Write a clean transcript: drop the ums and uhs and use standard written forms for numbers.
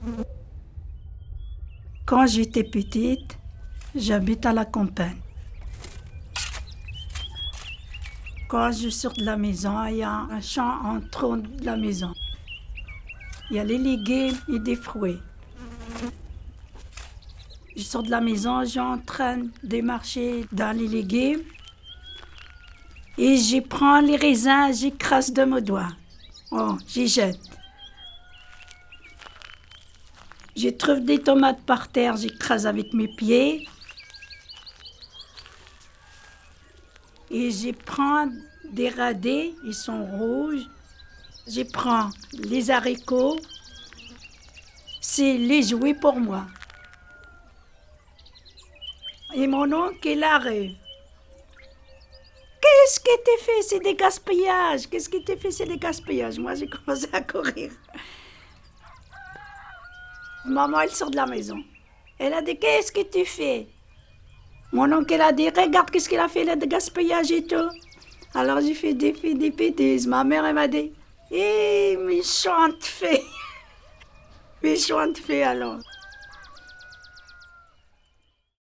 Quand j'étais petite, j'habite à la campagne. Quand je sors de la maison, il y a un champ en tronc de la maison. Il y a les légumes et des fruits. Je sors de la maison, j'ai en train de marcher dans les légumes et je prends les raisins, j'écrase de mes doigts. Oh, j'y jette. Je trouve des tomates par terre, j'écrase avec mes pieds. Et je prends des radis, ils sont rouges. Je prends les haricots. C'est les jouets pour moi. Et mon oncle, il arrive. Qu'est-ce que tu fais? C'est des gaspillages. Qu'est-ce que tu fais? C'est des gaspillages. Moi, j'ai commencé à courir. Maman, elle sort de la maison. Elle a dit, qu'est-ce que tu fais? Mon oncle, il a dit, regarde qu'est-ce qu'il a fait, là, de gaspillage et tout. Alors, j'ai fait des bêtises. Ma mère, elle m'a dit, méchante fée. Méchante fée, alors.